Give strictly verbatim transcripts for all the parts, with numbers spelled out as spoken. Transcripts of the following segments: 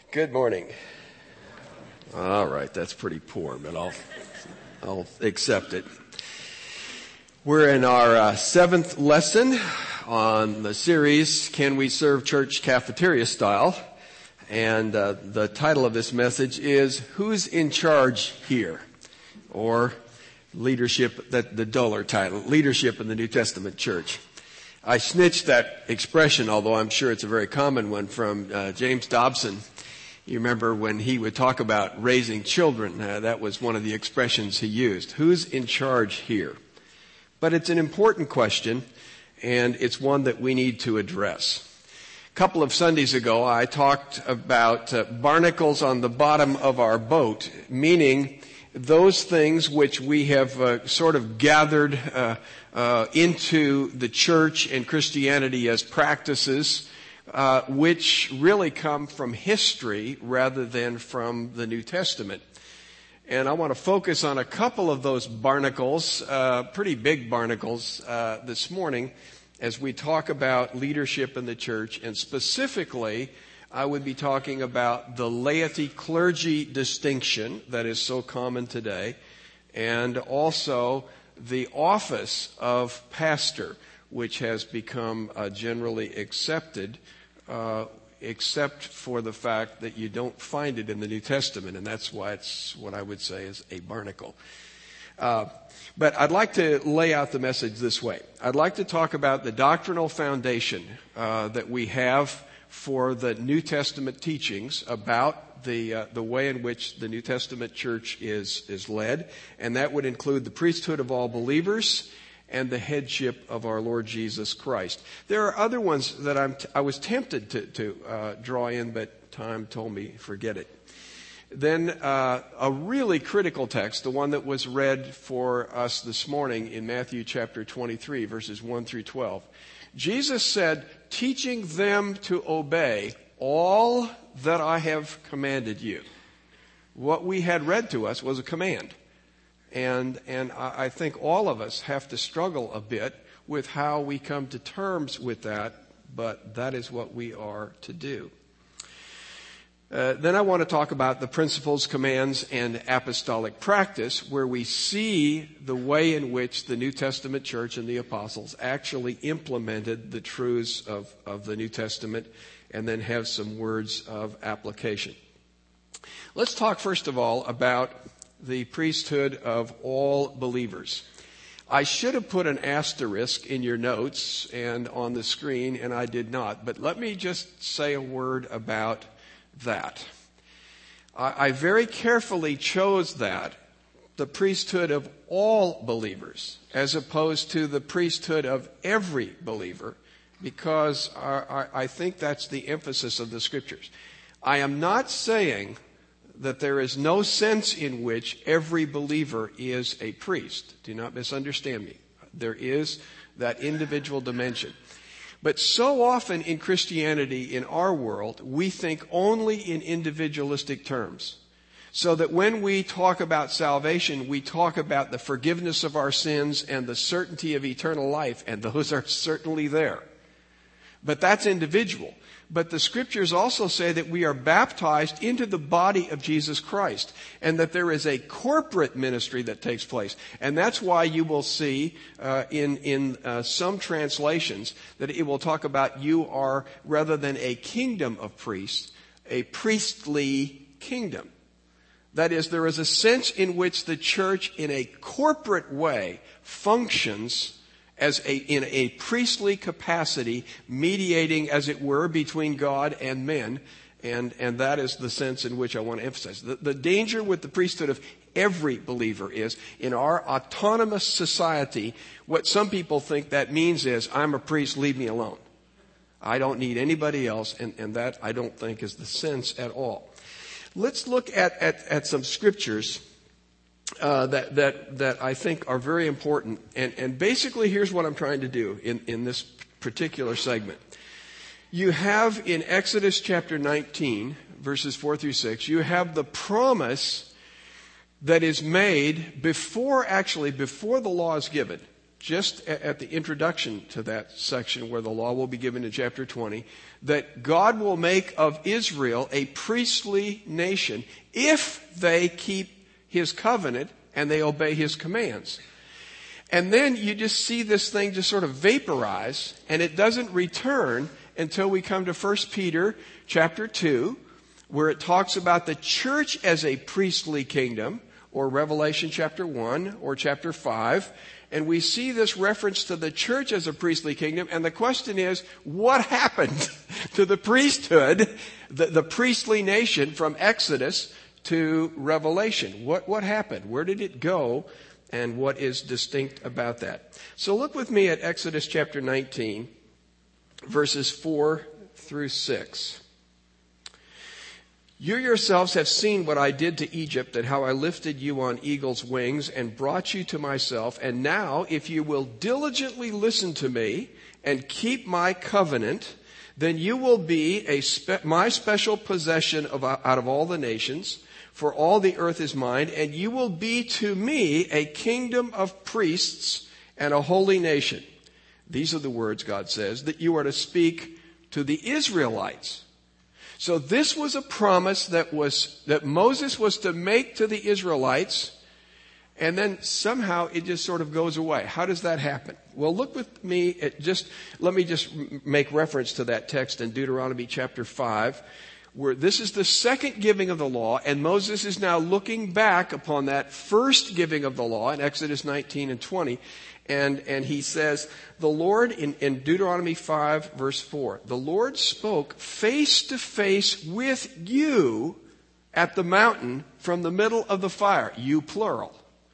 Good morning. All right, that's pretty poor, but I'll I'll accept it. We're in our uh, seventh lesson on the series, Can We Serve Church Cafeteria Style? And uh, the title of this message is, Who's in Charge Here? Or leadership, that the duller title, Leadership in the New Testament Church. I snitched that expression, although I'm sure it's a very common one, from uh, James Dobson. You remember when he would talk about raising children, uh, that was one of the expressions he used. Who's in charge here? But it's an important question, and it's one that we need to address. A couple of Sundays ago, I talked about uh, barnacles on the bottom of our boat, meaning those things which we have uh, sort of gathered uh, uh, into the church and Christianity as practices, Uh, which really come from history rather than from the New Testament. And I want to focus on a couple of those barnacles, uh, pretty big barnacles, uh, this morning as we talk about leadership in the church. And specifically, I would be talking about the laity-clergy distinction that is so common today, and also the office of pastor, which has become uh, generally accepted, uh, except for the fact that you don't find it in the New Testament, and that's why it's what I would say is a barnacle. Uh, but I'd like to lay out the message this way. I'd like to talk about the doctrinal foundation uh, that we have for the New Testament teachings about the uh, the way in which the New Testament church is is led, and that would include the priesthood of all believers and the headship of our Lord Jesus Christ. There are other ones that I'm t- I was tempted to, to uh, draw in, but time told me forget it. Then uh, a really critical text, the one that was read for us this morning in Matthew chapter twenty-three, verses one through twelve. Jesus said, teaching them to obey all that I have commanded you. What we had read to us was a command. And and I think all of us have to struggle a bit with how we come to terms with that, but that is what we are to do. Uh, then I want to talk about the principles, commands, and apostolic practice, where we see the way in which the New Testament church and the apostles actually implemented the truths of, of the New Testament, and then have some words of application. Let's talk first of all about the priesthood of all believers. I should have put an asterisk in your notes and on the screen, and I did not. But let me just say a word about that. I, I very carefully chose that, the priesthood of all believers, as opposed to the priesthood of every believer, because I, I, I think that's the emphasis of the Scriptures. I am not saying that there is no sense in which every believer is a priest. Do not misunderstand me. There is that individual dimension. But so often in Christianity, in our world, we think only in individualistic terms. So that when we talk about salvation, we talk about the forgiveness of our sins and the certainty of eternal life, and those are certainly there. But that's individual. But the Scriptures also say that we are baptized into the body of Jesus Christ, and that there is a corporate ministry that takes place. And that's why you will see uh, in in uh, some translations that it will talk about you are, rather than a kingdom of priests, a priestly kingdom. That is, there is a sense in which the church in a corporate way functions as a, in a priestly capacity, mediating, as it were, between God and men. And, and that is the sense in which I want to emphasize. The, the danger with the priesthood of every believer is, in our autonomous society, what some people think that means is, I'm a priest, leave me alone. I don't need anybody else, and, and that I don't think is the sense at all. Let's look at, at, at some scriptures Uh, that that that I think are very important, and and basically here's what I'm trying to do in in this particular segment. You have in Exodus chapter nineteen, verses four through six, you have the promise that is made before actually before the law is given. just at the introduction to that section where the law will be given in chapter twenty, that God will make of Israel a priestly nation if they keep his covenant and they obey his commands. And then you just see this thing just sort of vaporize, and it doesn't return until we come to First Peter chapter two, where it talks about the church as a priestly kingdom, or Revelation chapter one or chapter five. And we see this reference to the church as a priestly kingdom. And the question is, what happened to the priesthood, the, the priestly nation from Exodus to Revelation? What, what happened? Where did it go? And what is distinct about that? So look with me at Exodus chapter nineteen, verses four through six. You yourselves have seen what I did to Egypt and how I lifted you on eagle's wings and brought you to myself. And now, if you will diligently listen to me and keep my covenant, then you will be a spe- my special possession of, out of all the nations, for all the earth is mine, and you will be to me a kingdom of priests and a holy nation. These are the words, God says, that you are to speak to the Israelites. So this was a promise that was, that Moses was to make to the Israelites, and then somehow it just sort of goes away. How does that happen? Well, look with me at just, let me just make reference to that text in Deuteronomy chapter five, where this is the second giving of the law, and Moses is now looking back upon that first giving of the law in Exodus nineteen and twenty. And, and he says, the Lord, in, in Deuteronomy five, verse four, the Lord spoke face to face with you at the mountain from the middle of the fire. You plural.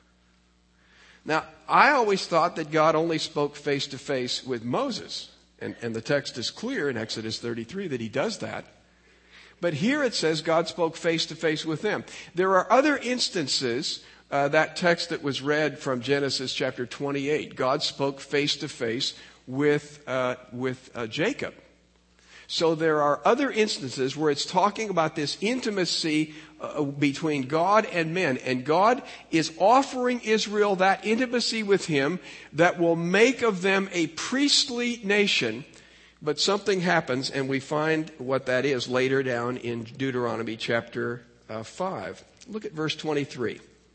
Now, I always thought that God only spoke face to face with Moses. And, and the text is clear in Exodus thirty-three that he does that. But here it says God spoke face to face with them. There are other instances. Uh, that text that was read from Genesis chapter twenty-eight, God spoke face to face with uh, with uh, Jacob. So there are other instances where it's talking about this intimacy uh, between God and men, and God is offering Israel that intimacy with him that will make of them a priestly nation. But something happens, and we find what that is later down in Deuteronomy chapter uh, five. Look at verse twenty-three.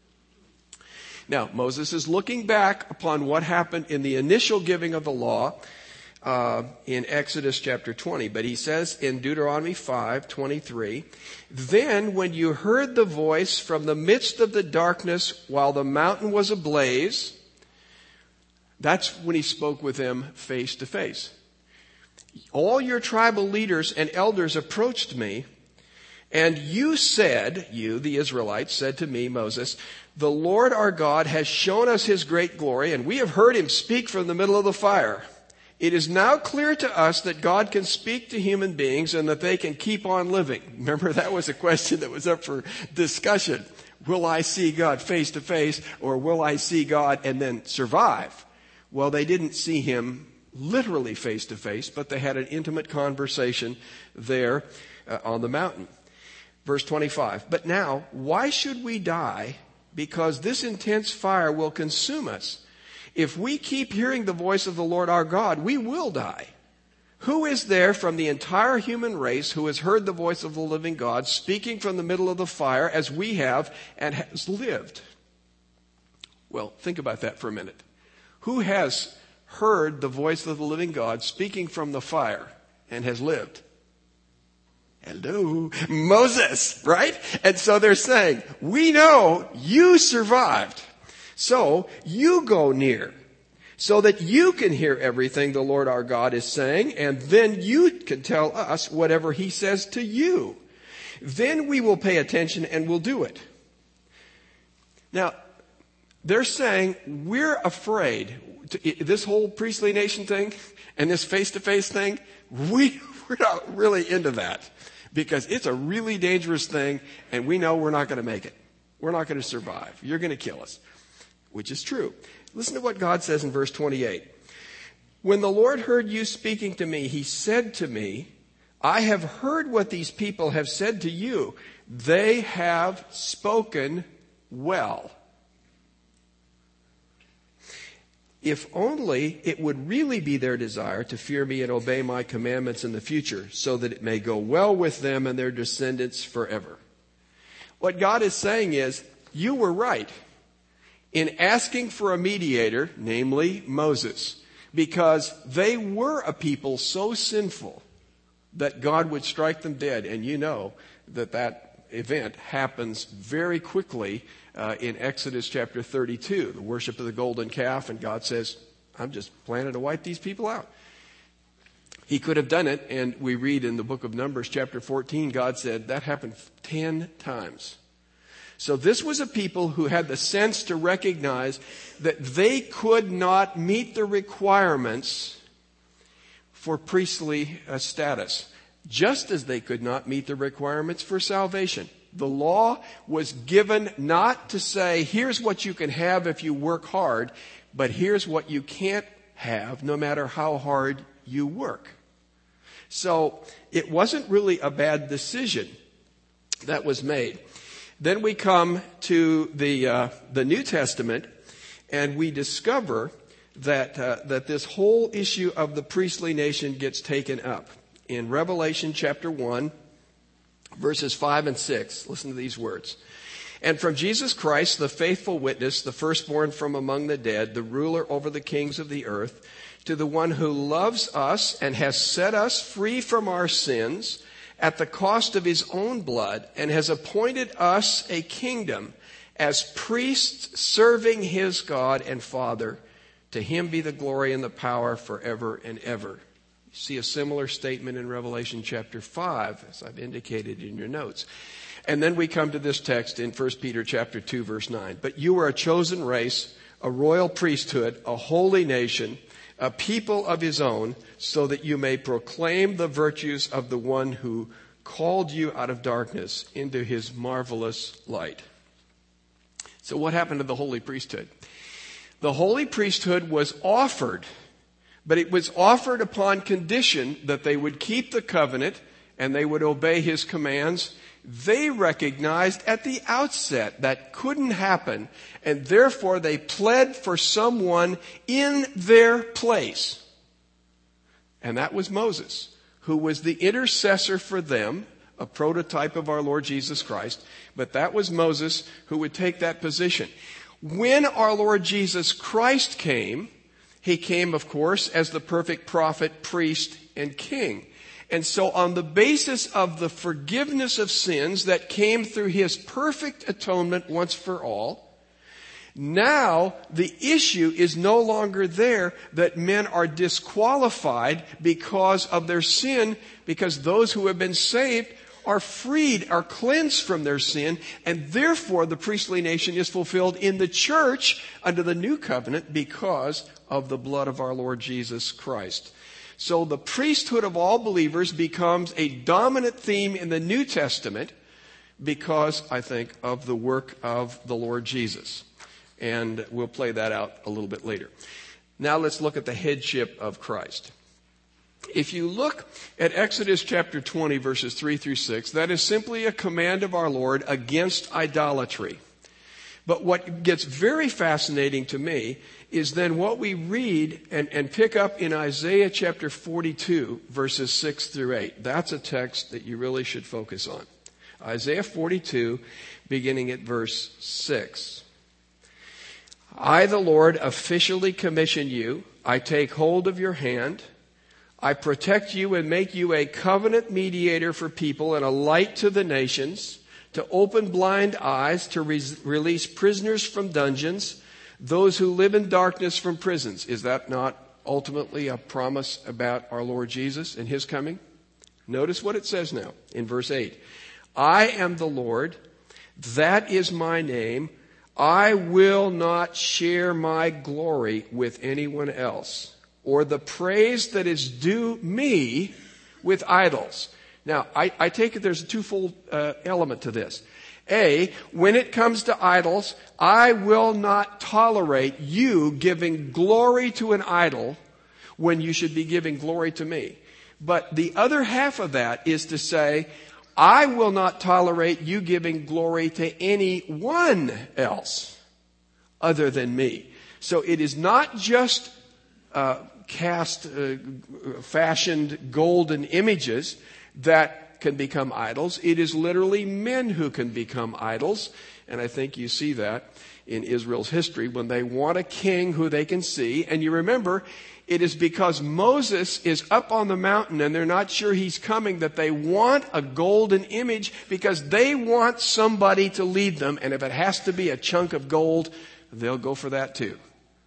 Now, Moses is looking back upon what happened in the initial giving of the law uh, in Exodus chapter twenty. But he says in Deuteronomy five twenty-three, then when you heard the voice from the midst of the darkness while the mountain was ablaze, that's when he spoke with them face to face. All your tribal leaders and elders approached me, and you said, you, the Israelites, said to me, Moses, the Lord our God has shown us his great glory, and we have heard him speak from the middle of the fire. It is now clear to us that God can speak to human beings and that they can keep on living. Remember, that was a question that was up for discussion. Will I see God face to face, or will I see God and then survive? Well, they didn't see him literally face to face, but they had an intimate conversation there uh, on the mountain. Verse twenty-five, but now, why should we die? Because this intense fire will consume us. If we keep hearing the voice of the Lord our God, we will die. Who is there from the entire human race who has heard the voice of the living God speaking from the middle of the fire as we have and has lived? Well, think about that for a minute. Who has heard the voice of the living God speaking from the fire and has lived? Hello, Moses, right? And so they're saying, we know you survived. So you go near so that you can hear everything the Lord our God is saying, and then you can tell us whatever he says to you. Then we will pay attention and we'll do it. Now, they're saying we're afraid. This whole priestly nation thing and this face-to-face thing, we, we're not really into that. Because it's a really dangerous thing, and we know we're not going to make it. We're not going to survive. You're going to kill us, which is true. Listen to what God says in verse twenty-eight. When the Lord heard you speaking to me, he said to me, I have heard what these people have said to you. They have spoken well. if only it would really be their desire to fear me and obey my commandments in the future, so that it may go well with them and their descendants forever. What God is saying is, you were right in asking for a mediator, namely Moses, because they were a people so sinful that God would strike them dead. And you know that that event happens very quickly uh, in Exodus chapter thirty-two, the worship of the golden calf, and God says, I'm just planning to wipe these people out. He could have done it, and we read in the book of Numbers chapter fourteen, God said that happened ten times. So this was a people who had the sense to recognize that they could not meet the requirements for priestly uh, status, just as they could not meet the requirements for salvation. The law was given not to say, here's what you can have if you work hard, but here's what you can't have no matter how hard you work. So it wasn't really a bad decision that was made. Then we come to the uh, the New Testament, and we discover that uh, that this whole issue of the priestly nation gets taken up in Revelation chapter one, verses five and six. Listen to these words. And from Jesus Christ, the faithful witness, the firstborn from among the dead, the ruler over the kings of the earth, to the one who loves us and has set us free from our sins at the cost of his own blood, and has appointed us a kingdom as priests serving his God and Father. To him be the glory and the power forever and ever. You see a similar statement in Revelation chapter five, as I've indicated in your notes. And then we come to this text in First Peter chapter two, verse nine. But you are a chosen race, a royal priesthood, a holy nation, a people of his own, so that you may proclaim the virtues of the one who called you out of darkness into his marvelous light. So what happened to the holy priesthood? The holy priesthood was offered, but it was offered upon condition that they would keep the covenant and they would obey his commands. They recognized at the outset that couldn't happen, and therefore they pled for someone in their place. And that was Moses, who was the intercessor for them, a prototype of our Lord Jesus Christ. But that was Moses who would take that position. When our Lord Jesus Christ came, he came, of course, as the perfect prophet, priest, and king. And so on the basis of the forgiveness of sins that came through his perfect atonement once for all, now the issue is no longer there that men are disqualified because of their sin, because those who have been saved are freed, are cleansed from their sin, and therefore the priestly nation is fulfilled in the church under the new covenant because of the blood of our Lord Jesus Christ. So the priesthood of all believers becomes a dominant theme in the New Testament because, I think, of the work of the Lord Jesus. And we'll play that out a little bit later. Now let's look at the headship of Christ. If you look at Exodus chapter twenty, verses three through six, that is simply a command of our Lord against idolatry. But what gets very fascinating to me is then what we read and, and pick up in Isaiah chapter forty-two, verses six through eight. That's a text that you really should focus on. Isaiah forty-two, beginning at verse six. I, the Lord, officially commission you. I take hold of your hand. I protect you and make you a covenant mediator for people and a light to the nations, to open blind eyes, to re- release prisoners from dungeons, those who live in darkness from prisons. Is that not ultimately a promise about our Lord Jesus and his coming? Notice what it says now in verse eight. I am the Lord, that is my name. I will not share my glory with anyone else, or the praise that is due me with idols. Now, I, I take it there's a twofold uh, element to this. A, when it comes to idols, I will not tolerate you giving glory to an idol when you should be giving glory to me. But the other half of that is to say, I will not tolerate you giving glory to anyone else other than me. So it is not just uh, cast, uh, fashioned golden images that can become idols. It is literally men who can become idols. And I think you see that in Israel's history when they want a king who they can see. And you remember, it is because Moses is up on the mountain and they're not sure he's coming that they want a golden image because they want somebody to lead them. And if it has to be a chunk of gold, they'll go for that too.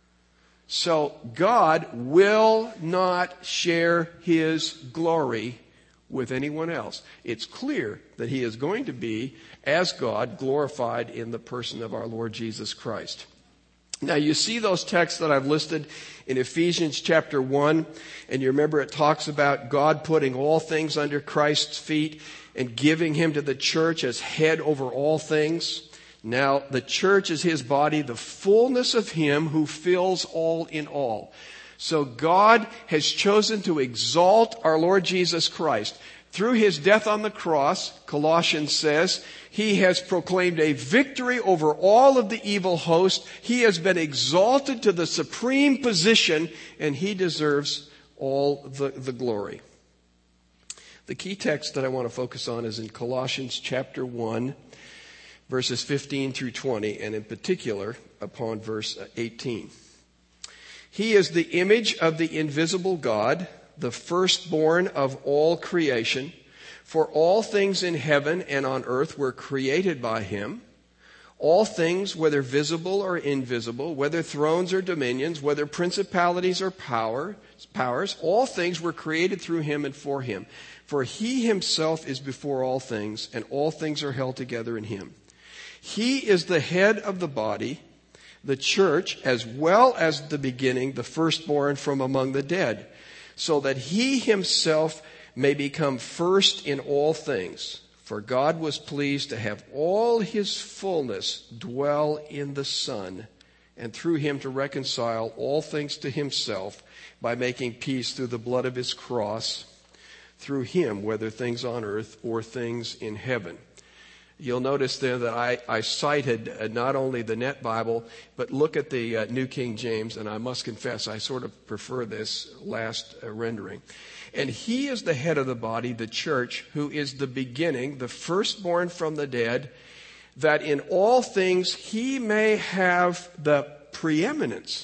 So God will not share his glory with anyone else. It's clear that he is going to be, as God, glorified in the person of our Lord Jesus Christ. Now you see those texts that I've listed in Ephesians chapter one, and you remember it talks about God putting all things under Christ's feet and giving him to the church as head over all things. Now the church is his body, the fullness of him who fills all in all. So God has chosen to exalt our Lord Jesus Christ. Through his death on the cross, Colossians says, he has proclaimed a victory over all of the evil host. He has been exalted to the supreme position, and he deserves all the, the glory. The key text that I want to focus on is in Colossians chapter one, verses fifteen through twenty, and in particular upon verse eighteen. He is the image of the invisible God, the firstborn of all creation. For all things in heaven and on earth were created by him. All things, whether visible or invisible, whether thrones or dominions, whether principalities or power, powers, all things were created through him and for him. For he himself is before all things, and all things are held together in him. He is the head of the body, the church, as well as the beginning, the firstborn from among the dead, so that he himself may become first in all things. For God was pleased to have all his fullness dwell in the Son, and through him to reconcile all things to himself by making peace through the blood of his cross, through him, whether things on earth or things in heaven. You'll notice there that I, I cited uh, not only the Net Bible, but look at the uh, New King James, and I must confess I sort of prefer this last uh, rendering. And he is the head of the body, the church, who is the beginning, the firstborn from the dead, that in all things he may have the preeminence.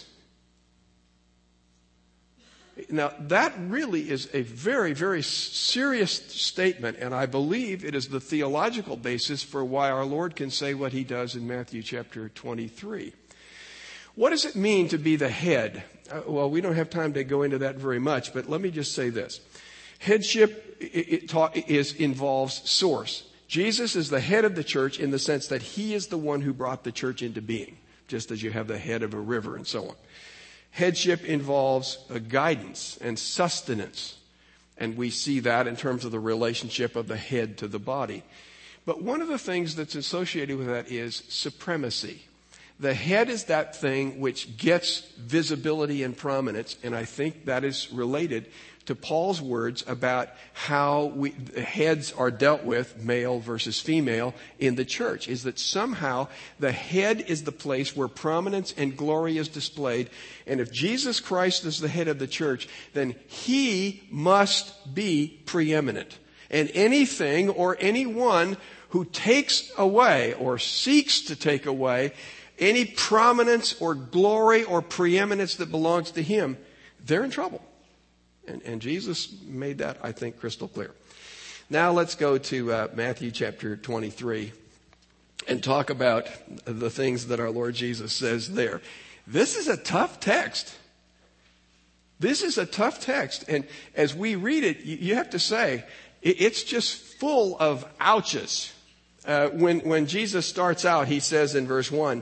Now, that really is a very, very serious statement, and I believe it is the theological basis for why our Lord can say what he does in Matthew chapter twenty-three. What does it mean to be the head? Uh, well, we don't have time to go into that very much, but let me just say this. Headship it, it talk, is, involves source. Jesus is the head of the church in the sense that he is the one who brought the church into being, just as you have the head of a river and so on. Headship involves a guidance and sustenance, and we see that in terms of the relationship of the head to the body. But one of the things that's associated with that is supremacy. The head is that thing which gets visibility and prominence, and I think that is related to Paul's words about how we, heads are dealt with, male versus female, in the church, is that somehow the head is the place where prominence and glory is displayed. And if Jesus Christ is the head of the church, then he must be preeminent. And anything or anyone who takes away or seeks to take away any prominence or glory or preeminence that belongs to him, they're in trouble. And, and Jesus made that, I think, crystal clear. Now let's go to uh, Matthew chapter twenty-three and talk about the things that our Lord Jesus says there. This is a tough text. This is a tough text. And as we read it, you, you have to say, it, it's just full of ouches. Uh, when, when Jesus starts out, he says in verse one,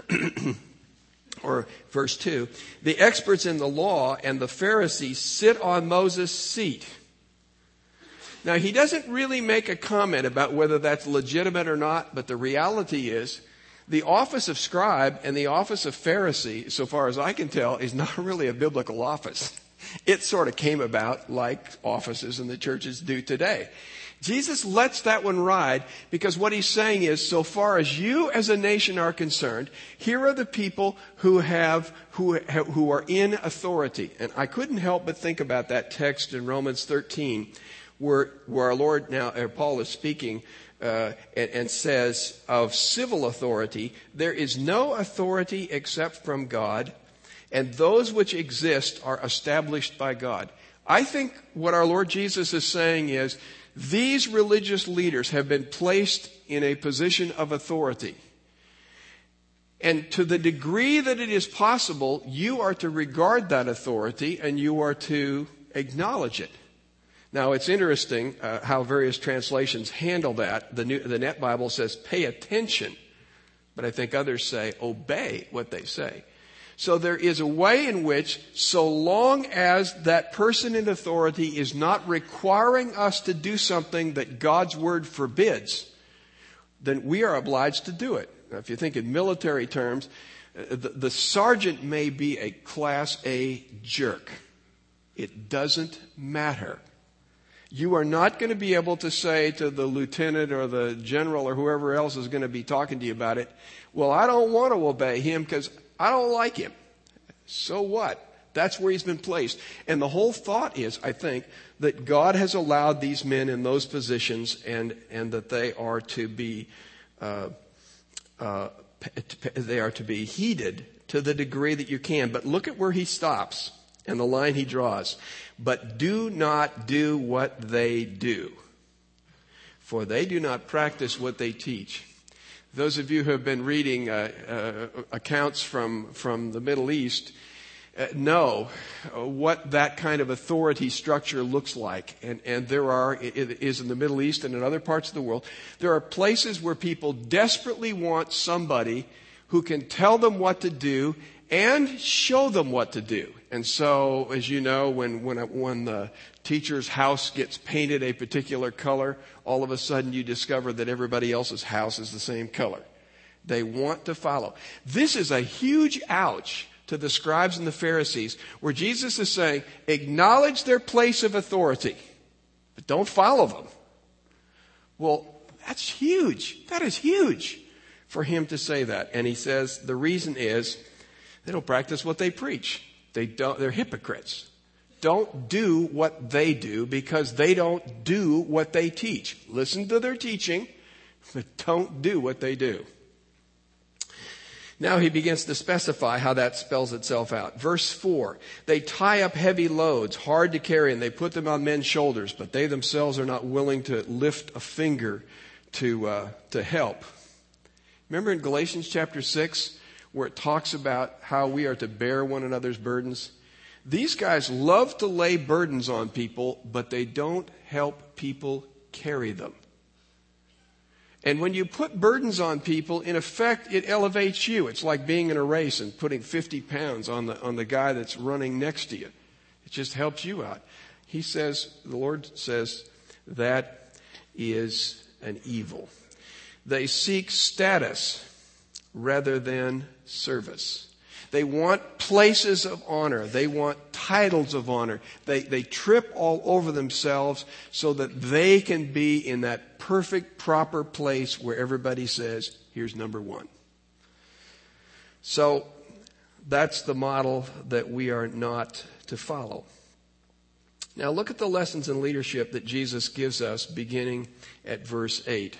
or verse two, the experts in the law and the Pharisees sit on Moses' seat. Now, he doesn't really make a comment about whether that's legitimate or not, but the reality is the office of scribe and the office of Pharisee, so far as I can tell, is not really a biblical office. It sort of came about like offices in the churches do today. Jesus lets that one ride because what he's saying is, so far as you as a nation are concerned, here are the people who have, who, who are in authority. And I couldn't help but think about that text in Romans thirteen where, where our Lord now, or Paul is speaking, uh, and, and says of civil authority, there is no authority except from God, and those which exist are established by God. I think what our Lord Jesus is saying is, these religious leaders have been placed in a position of authority. And to the degree that it is possible, you are to regard that authority and you are to acknowledge it. Now, it's interesting uh, how various translations handle that. The, New, the Net Bible says, pay attention. But I think others say, obey what they say. So there is a way in which, so long as that person in authority is not requiring us to do something that God's word forbids, then we are obliged to do it. Now, if you think in military terms, the, the sergeant may be a Class A jerk. It doesn't matter. You are not going to be able to say to the lieutenant or the general or whoever else is going to be talking to you about it, well, I don't want to obey him because I don't like him. So what? That's where he's been placed. And the whole thought is, I think, that God has allowed these men in those positions and, and that they are to be, uh, uh, they are to be heeded to the degree that you can. But look at where he stops and the line he draws. But do not do what they do, for they do not practice what they teach. Those of you who have been reading uh, uh, accounts from, from the Middle East uh, know what that kind of authority structure looks like. And, and there are, it, it is in the Middle East and in other parts of the world, there are places where people desperately want somebody who can tell them what to do and show them what to do. And so, as you know, when, when, when the teacher's house gets painted a particular color, all of a sudden you discover that everybody else's house is the same color. They want to follow. This is a huge ouch to the scribes and the Pharisees, where Jesus is saying, acknowledge their place of authority, but don't follow them. Well, that's huge. That is huge for him to say that. And he says the reason is they don't practice what they preach. They don't, they're hypocrites. Don't do what they do because they don't do what they teach. Listen to their teaching, but don't do what they do. Now he begins to specify how that spells itself out. Verse four, they tie up heavy loads, hard to carry, and they put them on men's shoulders, but they themselves are not willing to lift a finger to, uh, to help. Remember in Galatians chapter six, where it talks about how we are to bear one another's burdens? These guys love to lay burdens on people, but they don't help people carry them. And when you put burdens on people, in effect, it elevates you. It's like being in a race and putting fifty pounds on the, on the guy that's running next to you. It just helps you out. He says, the Lord says, that is an evil. They seek status rather than service. They want places of honor. They want titles of honor. They, they trip all over themselves so that they can be in that perfect, proper place where everybody says, here's number one. So that's the model that we are not to follow. Now look at the lessons in leadership that Jesus gives us beginning at verse eight.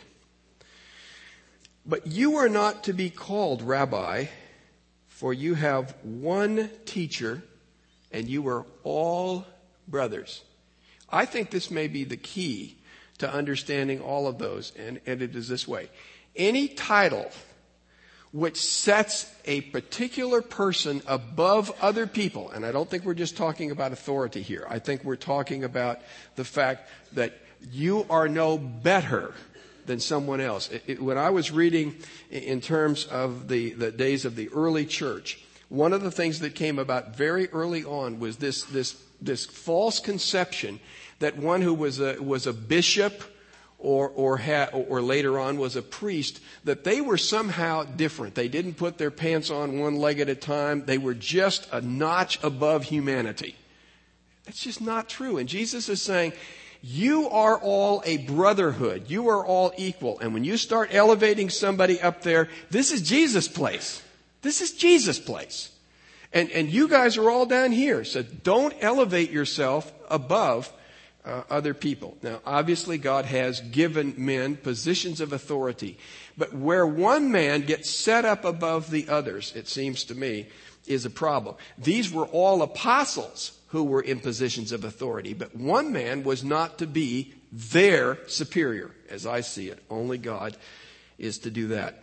But you are not to be called rabbi, for you have one teacher, and you are all brothers. I think this may be the key to understanding all of those, and, and it is this way. Any title which sets a particular person above other people, and I don't think we're just talking about authority here. I think we're talking about the fact that you are no better than someone else. It, it, when I was reading in terms of the, the days of the early church, one of the things that came about very early on was this, this, this false conception that one who was a, was a bishop or, or, ha, or later on was a priest, that they were somehow different. They didn't put their pants on one leg at a time. They were just a notch above humanity. That's just not true. And Jesus is saying, you are all a brotherhood. You are all equal. And when you start elevating somebody up there, this is Jesus' place. This is Jesus' place. And, and you guys are all down here. So don't elevate yourself above uh, other people. Now, obviously, God has given men positions of authority. But where one man gets set up above the others, it seems to me, is a problem. These were all apostles who were in positions of authority. But one man was not to be their superior, as I see it. Only God is to do that.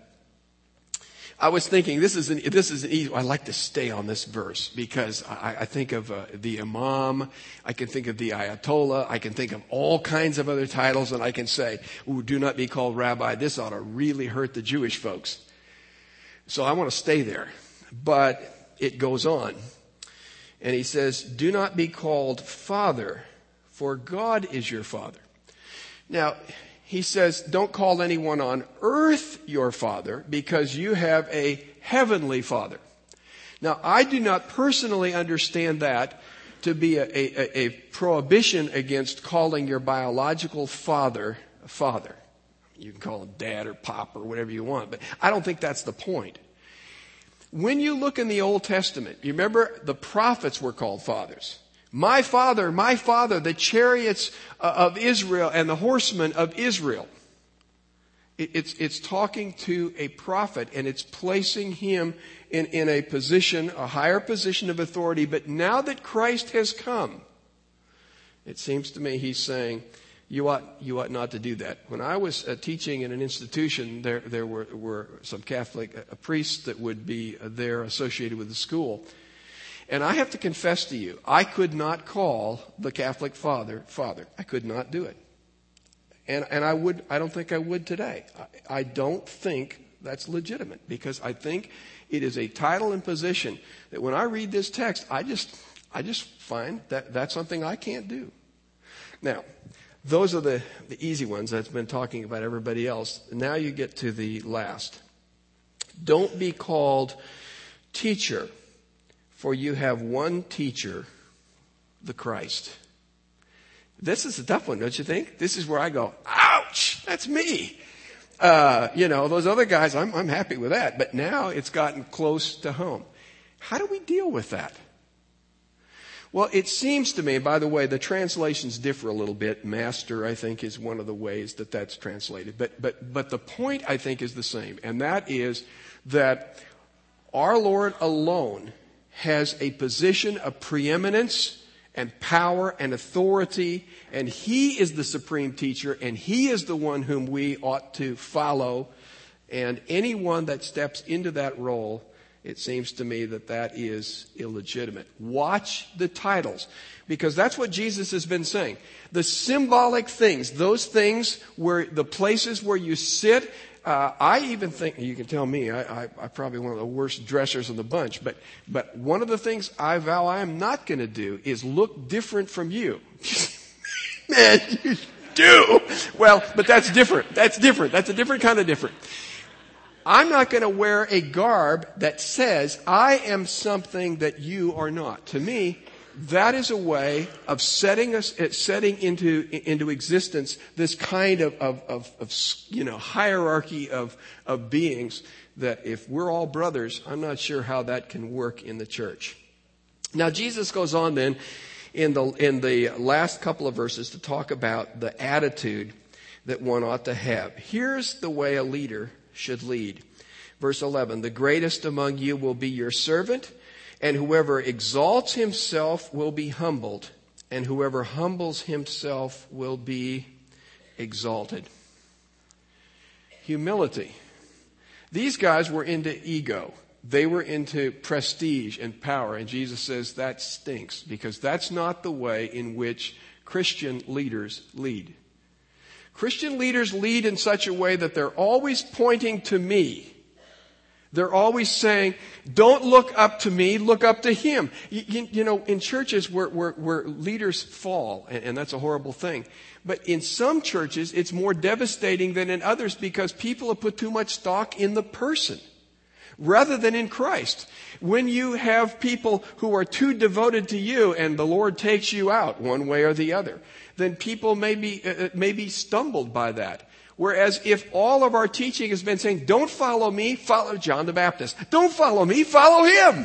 I was thinking, this is an, this is an easy, I like to stay on this verse because I, I think of uh, the Imam, I can think of the Ayatollah, I can think of all kinds of other titles, and I can say, ooh, do not be called rabbi. This ought to really hurt the Jewish folks. So I want to stay there. But it goes on. And he says, do not be called father, for God is your father. Now, he says, don't call anyone on earth your father, because you have a heavenly father. Now, I do not personally understand that to be a, a, a prohibition against calling your biological father a father. You can call him dad or pop or whatever you want, but I don't think that's the point. When you look in the Old Testament, you remember the prophets were called fathers. My father, my father, the chariots of Israel and the horsemen of Israel. It's, it's talking to a prophet, and it's placing him in, in a position, a higher position of authority. But now that Christ has come, it seems to me he's saying, you ought, you ought not to do that. When I was uh, teaching in an institution, there, there were, were some Catholic uh, priests that would be uh, there associated with the school. And I have to confess to you, I could not call the Catholic father, father. I could not do it. And, and I would, I don't think I would today. I, I don't think that's legitimate, because I think it is a title and position that when I read this text, I just, I just find that that's something I can't do. Now, those are the, the easy ones. That's been talking about everybody else. Now you get to the last. Don't be called teacher, for you have one teacher, the Christ. This is a tough one, don't you think? This is where I go, ouch, that's me. Uh, you know, those other guys, I'm, I'm happy with that. But now it's gotten close to home. How do we deal with that? Well, it seems to me, by the way, the translations differ a little bit. Master, I think, is one of the ways that that's translated. But, but, but the point, I think, is the same. And that is that our Lord alone has a position of preeminence and power and authority, and he is the supreme teacher, and he is the one whom we ought to follow. And anyone that steps into that role, it seems to me that that is illegitimate. Watch the titles, because that's what Jesus has been saying. The symbolic things, those things where the places where you sit. Uh, I even think, you can tell me, I, I, I'm probably one of the worst dressers in the bunch, but, but one of the things I vow I am not going to do is look different from you. Man, you do. Well, but that's different. That's different. That's a different kind of different. I'm not going to wear a garb that says I am something that you are not. To me, that is a way of setting us, setting into, into existence this kind of, of, of, of you know, hierarchy of, of beings that if we're all brothers, I'm not sure how that can work in the church. Now, Jesus goes on then in the, in the last couple of verses to talk about the attitude that one ought to have. Here's the way a leader should lead. Verse eleven, the greatest among you will be your servant, and whoever exalts himself will be humbled, and whoever humbles himself will be exalted. Humility. These guys were into ego. They were into prestige and power, and Jesus says that stinks, because that's not the way in which Christian leaders lead. Christian leaders lead in such a way that they're always pointing to me. They're always saying, don't look up to me, look up to him. You, you, you know, in churches where, where, where leaders fall, and, and that's a horrible thing. But in some churches, it's more devastating than in others because people have put too much stock in the person rather than in Christ. When you have people who are too devoted to you and the Lord takes you out one way or the other, then people may be, uh, may be stumbled by that. Whereas if all of our teaching has been saying, don't follow me, follow John the Baptist. Don't follow me, follow him.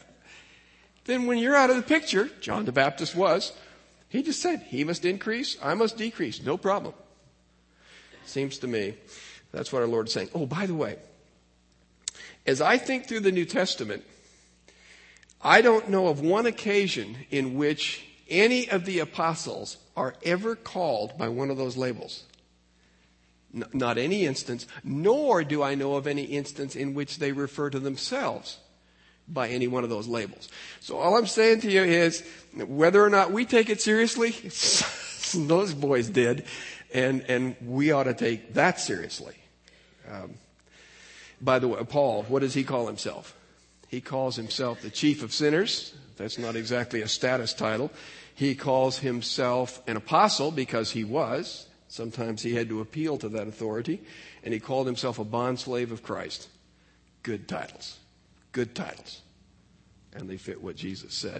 Then when you're out of the picture, John the Baptist was, he just said, he must increase, I must decrease. No problem. Seems to me that's what our Lord is saying. Oh, by the way, as I think through the New Testament, I don't know of one occasion in which any of the apostles are ever called by one of those labels. N- not any instance, nor do I know of any instance in which they refer to themselves by any one of those labels. So all I'm saying to you is, whether or not we take it seriously, those boys did, and, and we ought to take that seriously. Um, by the way, Paul, what does he call himself? He calls himself the chief of sinners. That's not exactly a status title. He calls himself an apostle because he was. Sometimes he had to appeal to that authority. And he called himself a bondslave of Christ. Good titles. Good titles. And they fit what Jesus said.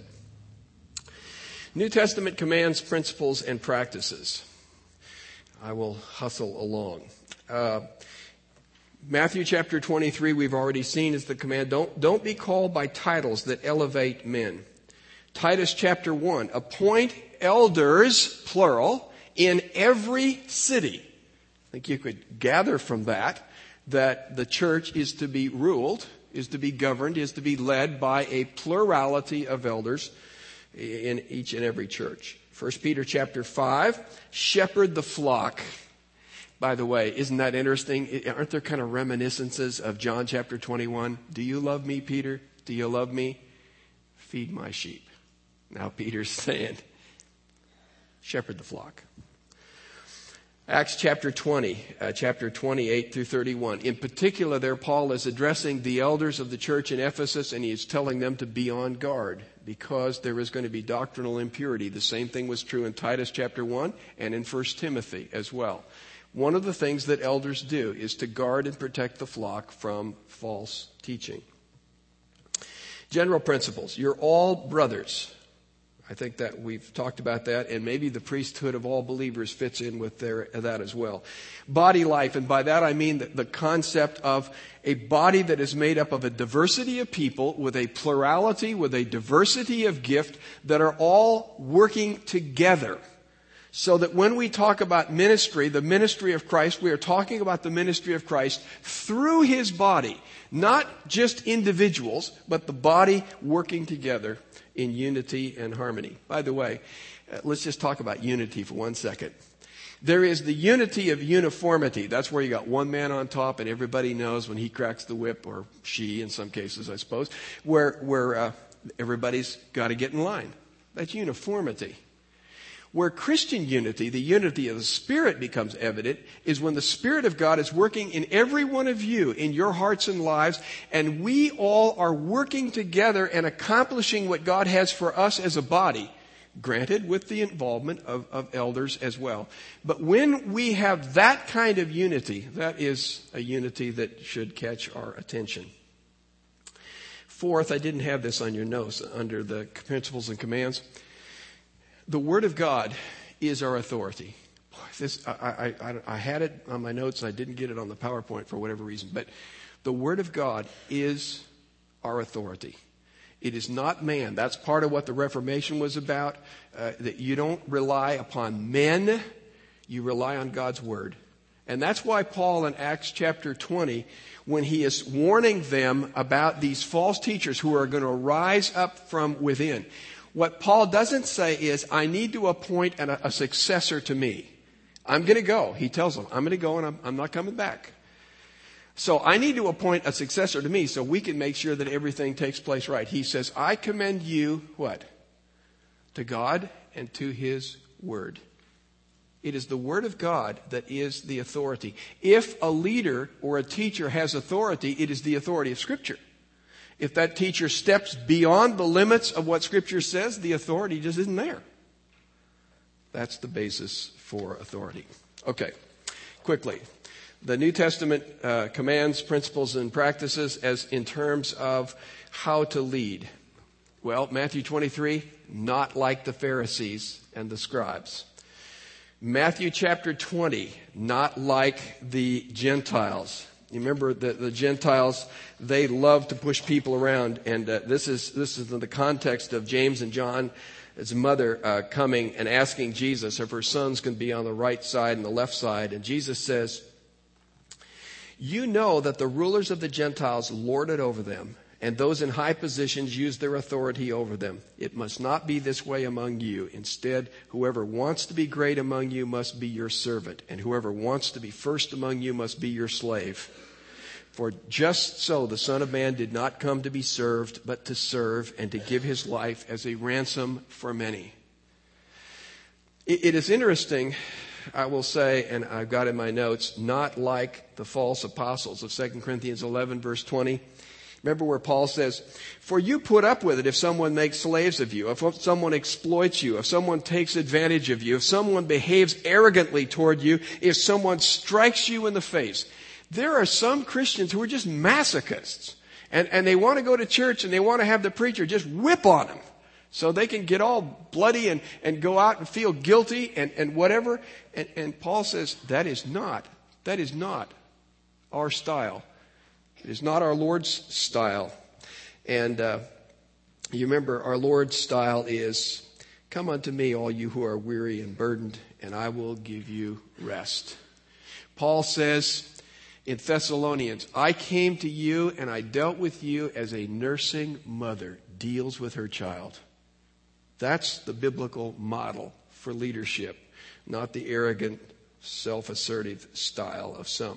New Testament commands, principles, and practices. I will hustle along. Uh, Matthew chapter twenty-three, we've already seen is the command. Don't, don't be called by titles that elevate men. Titus chapter one, appoint elders, plural, in every city. I think you could gather from that that the church is to be ruled, is to be governed, is to be led by a plurality of elders in each and every church. First Peter chapter five, shepherd the flock. By the way, isn't that interesting? Aren't there kind of reminiscences of John chapter twenty-one? Do you love me, Peter? Do you love me? Feed my sheep. Now Peter's saying, shepherd the flock. Acts chapter twenty, uh, chapter twenty-eight through thirty-one. In particular, there Paul is addressing the elders of the church in Ephesus, and he is telling them to be on guard because there is going to be doctrinal impurity. The same thing was true in Titus chapter one and in First Timothy as well. One of the things that elders do is to guard and protect the flock from false teaching. General principles. You're all brothers. I think that we've talked about that, and maybe the priesthood of all believers fits in with their, that as well. Body life, and by that I mean the, the concept of a body that is made up of a diversity of people with a plurality, with a diversity of gift that are all working together. So that when we talk about ministry, the ministry of Christ, we are talking about the ministry of Christ through His body. Not just individuals, but the body working together in unity and harmony. By the way, uh, let's just talk about unity for one second. There is the unity of uniformity. That's where you got one man on top and everybody knows when he cracks the whip, or she in some cases, I suppose, where, where uh, everybody's got to get in line. That's uniformity. Where Christian unity, the unity of the Spirit, becomes evident is when the Spirit of God is working in every one of you, in your hearts and lives, and we all are working together and accomplishing what God has for us as a body, granted with the involvement of, of elders as well. But when we have that kind of unity, that is a unity that should catch our attention. Fourth, I didn't have this on your notes under the principles and commands. The Word of God is our authority. Boy, this, I, I, I, I had it on my notes. I didn't get it on the PowerPoint for whatever reason. But the Word of God is our authority. It is not man. That's part of what the Reformation was about. Uh, that you don't rely upon men. You rely on God's Word. And that's why Paul in Acts chapter twenty, when he is warning them about these false teachers who are going to rise up from within, what Paul doesn't say is, I need to appoint an, a successor to me. I'm going to go. He tells them, I'm going to go and I'm, I'm not coming back. So I need to appoint a successor to me so we can make sure that everything takes place right. He says, I commend you, what? To God and to His Word. It is the Word of God that is the authority. If a leader or a teacher has authority, it is the authority of Scripture. If that teacher steps beyond the limits of what Scripture says, the authority just isn't there. That's the basis for authority. Okay, quickly. The New Testament uh, commands principles and practices as in terms of how to lead. Well, Matthew twenty-three, not like the Pharisees and the scribes. Matthew chapter twenty, not like the Gentiles. You remember the, the Gentiles, they love to push people around, and uh, this is this is in the context of James and John, his mother uh, coming and asking Jesus if her sons can be on the right side and the left side, and Jesus says, "You know that the rulers of the Gentiles lord it over them, and those in high positions use their authority over them. It must not be this way among you. Instead, whoever wants to be great among you must be your servant, and whoever wants to be first among you must be your slave. For just so the Son of Man did not come to be served, but to serve and to give his life as a ransom for many." It is interesting, I will say, and I've got in my notes, not like the false apostles of Second Corinthians eleven, verse twenty. Remember where Paul says, "For you put up with it if someone makes slaves of you, if someone exploits you, if someone takes advantage of you, if someone behaves arrogantly toward you, if someone strikes you in the face." There are some Christians who are just masochists, and, and they want to go to church and they want to have the preacher just whip on them so they can get all bloody and, and go out and feel guilty and, and whatever. And, and Paul says that is not, that is not our style. It is not our Lord's style. And uh, you remember our Lord's style is, "Come unto me, all you who are weary and burdened, and I will give you rest." Paul says in Thessalonians, "I came to you and I dealt with you as a nursing mother deals with her child." That's the biblical model for leadership, not the arrogant, self-assertive style of some.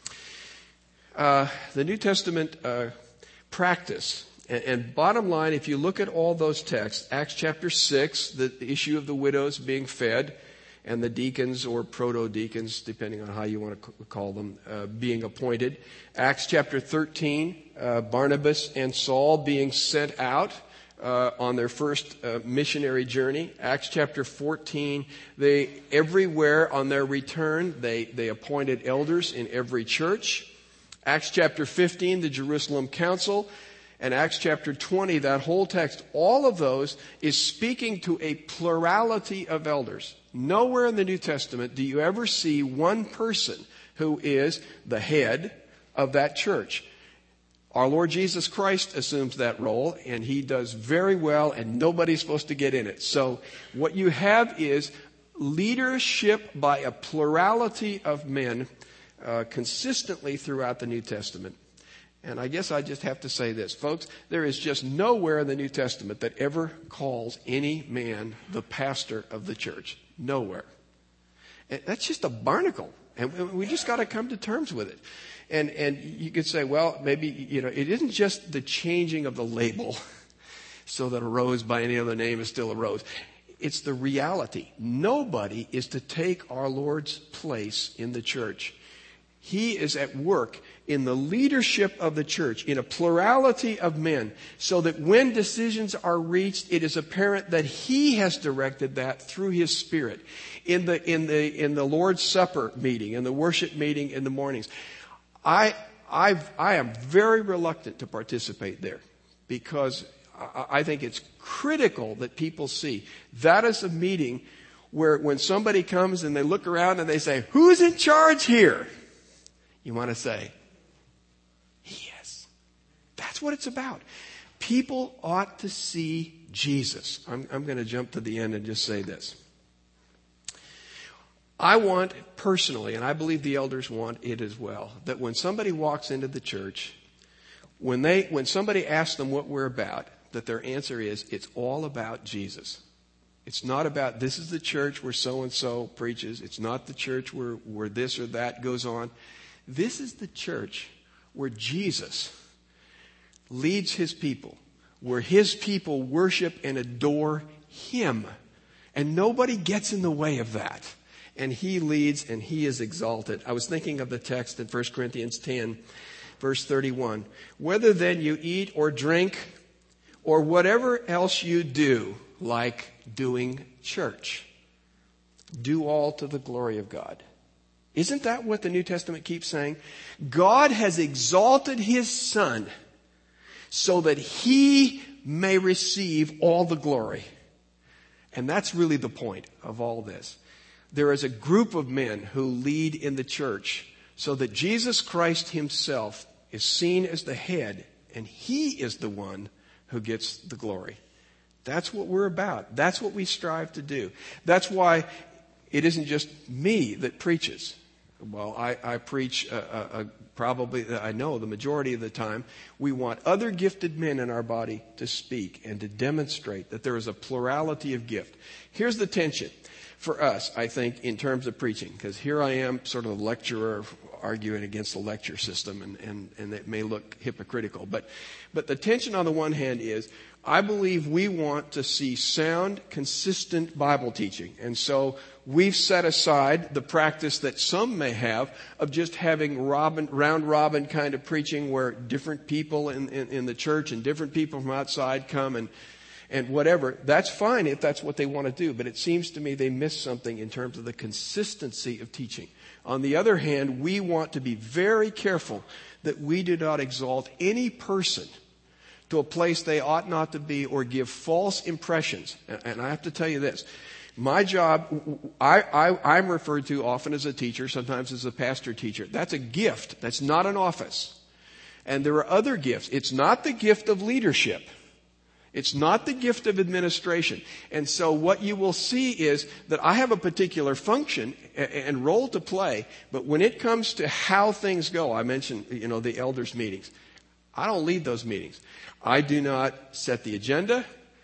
Uh, the New Testament uh, practice, and, and bottom line, if you look at all those texts, Acts chapter six, the, the issue of the widows being fed, and the deacons or proto-deacons, depending on how you want to call them, uh, being appointed. Acts chapter thirteen, uh, Barnabas and Saul being sent out uh, on their first uh, missionary journey. Acts chapter fourteen, they everywhere on their return, they, they appointed elders in every church. Acts chapter fifteen, the Jerusalem Council. And Acts chapter twenty, that whole text, all of those is speaking to a plurality of elders. Nowhere in the New Testament do you ever see one person who is the head of that church. Our Lord Jesus Christ assumes that role, and he does very well, and nobody's supposed to get in it. So what you have is leadership by a plurality of men uh, consistently throughout the New Testament. And I guess I just have to say this, folks, there is just nowhere in the New Testament that ever calls any man the pastor of the church. Nowhere. And that's just a barnacle. And we just got to come to terms with it. And and you could say, well, maybe, you know, it isn't just the changing of the label so that a rose by any other name is still a rose. It's the reality. Nobody is to take our Lord's place in the church. He is at work in the leadership of the church, in a plurality of men, so that when decisions are reached, it is apparent that he has directed that through his Spirit. In the, in the, in the Lord's Supper meeting, in the worship meeting in the mornings, I, I've, I am very reluctant to participate there because I, I think it's critical that people see that is a meeting where when somebody comes and they look around and they say, "Who's in charge here?" You want to say, "He is." That's what it's about. People ought to see Jesus. I'm, I'm going to jump to the end and just say this. I want personally, and I believe the elders want it as well, that when somebody walks into the church, when they, when somebody asks them what we're about, that their answer is, it's all about Jesus. It's not about, this is the church where so-and-so preaches. It's not the church where, where this or that goes on. This is the church where Jesus leads his people, where his people worship and adore him. And nobody gets in the way of that. And he leads and he is exalted. I was thinking of the text in First Corinthians ten, verse thirty-one. "Whether then you eat or drink or whatever else you do, like doing church, do all to the glory of God." Isn't that what the New Testament keeps saying? God has exalted his Son so that he may receive all the glory. And that's really the point of all this. There is a group of men who lead in the church so that Jesus Christ himself is seen as the head, and he is the one who gets the glory. That's what we're about. That's what we strive to do. That's why it isn't just me that preaches. Well, I, I preach uh, uh, probably, I know the majority of the time, we want other gifted men in our body to speak and to demonstrate that there is a plurality of gift. Here's the tension for us, I think, in terms of preaching, because here I am, sort of a lecturer arguing against the lecture system, and, and, and it may look hypocritical. But, but the tension on the one hand is, I believe we want to see sound, consistent Bible teaching. And so we've set aside the practice that some may have of just having robin, round-robin kind of preaching where different people in, in, in the church and different people from outside come and, and whatever. That's fine if that's what they want to do. But it seems to me they miss something in terms of the consistency of teaching. On the other hand, we want to be very careful that we do not exalt any person to a place they ought not to be or give false impressions. And I have to tell you this. My job, I, I, I'm referred to often as a teacher, sometimes as a pastor teacher. That's a gift. That's not an office. And there are other gifts. It's not the gift of leadership. It's not the gift of administration. And so what you will see is that I have a particular function and role to play, but when it comes to how things go, I mentioned, you know, the elders' meetings. I don't lead those meetings. I do not set the agenda.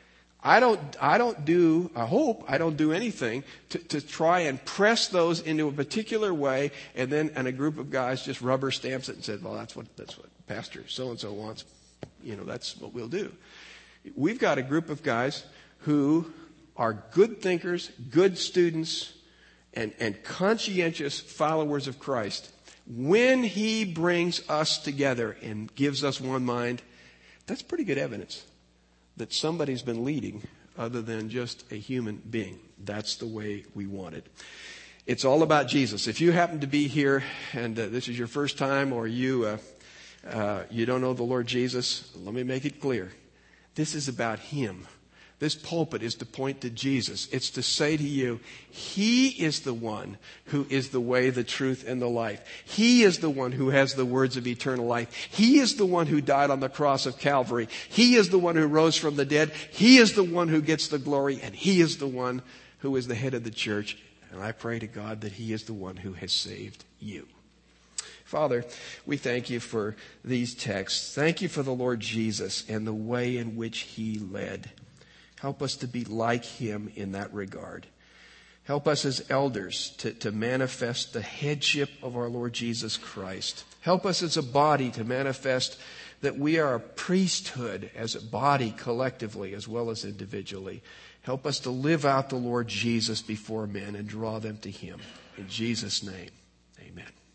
I don't, I don't do, I hope I don't do anything to, to try and press those into a particular way, and then, and a group of guys just rubber stamps it and said, well, that's what, that's what Pastor so-and-so wants. You know, that's what we'll do. We've got a group of guys who are good thinkers, good students, and, and conscientious followers of Christ. When he brings us together and gives us one mind, that's pretty good evidence that somebody's been leading other than just a human being. That's the way we want it. It's all about Jesus. If you happen to be here and uh, this is your first time, or you uh, uh, you don't know the Lord Jesus, let me make it clear. This is about him. This pulpit is to point to Jesus. It's to say to you, he is the one who is the way, the truth, and the life. He is the one who has the words of eternal life. He is the one who died on the cross of Calvary. He is the one who rose from the dead. He is the one who gets the glory, and he is the one who is the head of the church. And I pray to God that he is the one who has saved you. Father, we thank you for these texts. Thank you for the Lord Jesus and the way in which he led. Help us to be like him in that regard. Help us as elders to, to manifest the headship of our Lord Jesus Christ. Help us as a body to manifest that we are a priesthood as a body collectively as well as individually. Help us to live out the Lord Jesus before men and draw them to him. In Jesus' name, amen.